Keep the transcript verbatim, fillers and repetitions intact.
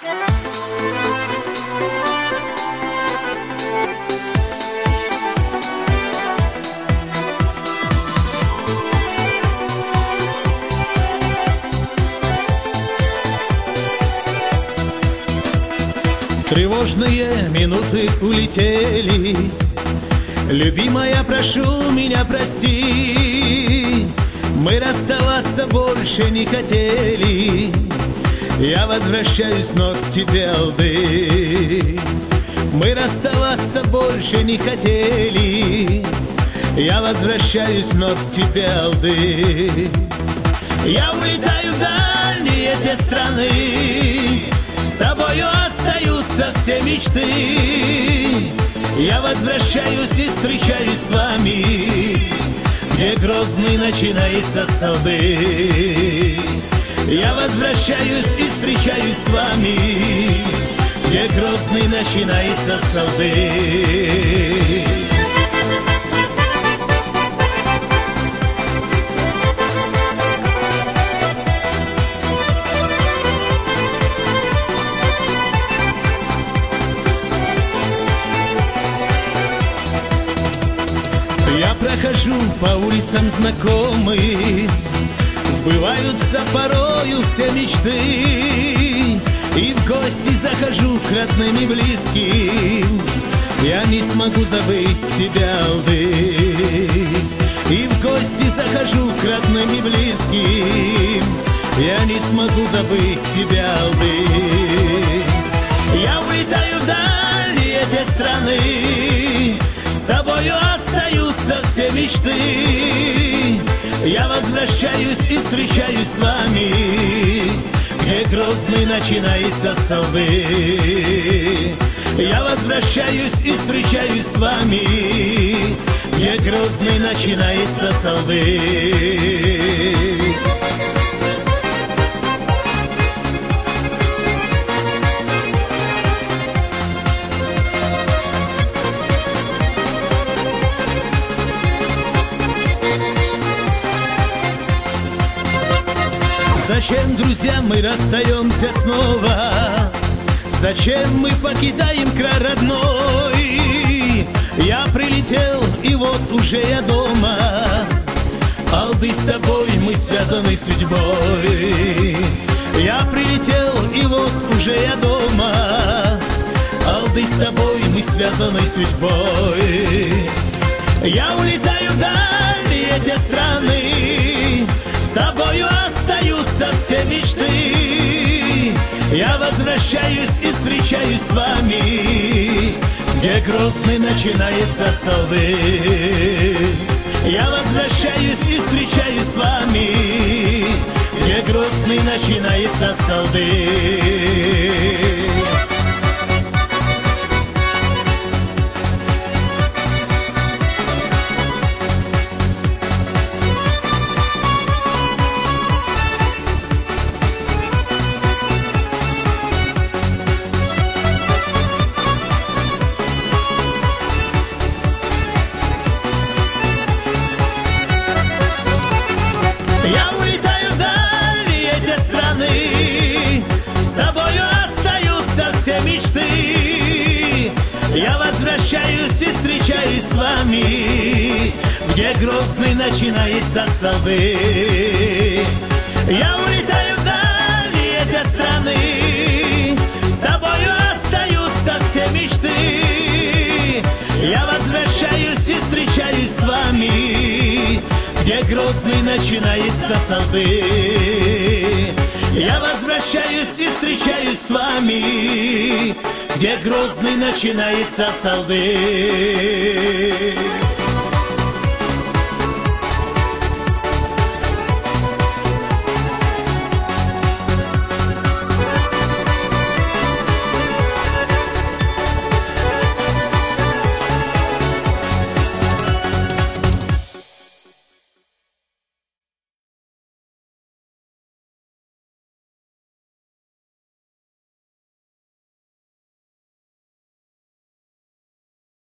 Тревожные минуты улетели. Любимая, прошу меня прости. Мы расставаться больше не хотели. Я возвращаюсь вновь к тебе, Алды. Мы расставаться больше не хотели. Я возвращаюсь вновь к тебе, Алды. Я улетаю в дальние те страны. С тобою остаются все мечты. Я возвращаюсь и встречаюсь с вами, где Грозный начинается с Алды. Я возвращаюсь и встречаюсь с вами, где Грозный начинается с Алды. Прохожу по улицам знакомых, сбываются порою все мечты. И в гости захожу к родным и близким. Я не смогу забыть тебя, Алды. И в гости захожу к родным и близким. Я не смогу забыть тебя, Алды. Я улетаю в дальние те страны. С тобою остаются все мечты. Я возвращаюсь и встречаюсь с вами, где Грозный начинается с Алды. Я возвращаюсь и встречаюсь с вами, где Грозный начинается с Алды. Зачем, друзья, мы расстаемся снова? Зачем мы покидаем край родной? Я прилетел, и вот уже я дома. Алды, с тобой мы связаны судьбой. Я прилетел, и вот уже я дома. Алды, с тобой мы связаны судьбой. Я улетаю в дальние те страны. С тобою остаются все мечты. Я возвращаюсь и встречаюсь с вами, где Грозный начинается с Алды. Я возвращаюсь и встречаюсь с вами, где Грозный начинается с Алды. Я возвращаюсь и встречаюсь с вами, где Грозный начинается с Алды. Я улетаю в дальние те страны. С тобою остаются все мечты. Я возвращаюсь и встречаюсь с вами, где Грозный начинается с Алды. Я возвращаюсь и встречаюсь с вами, где Грозный начинается с Алды.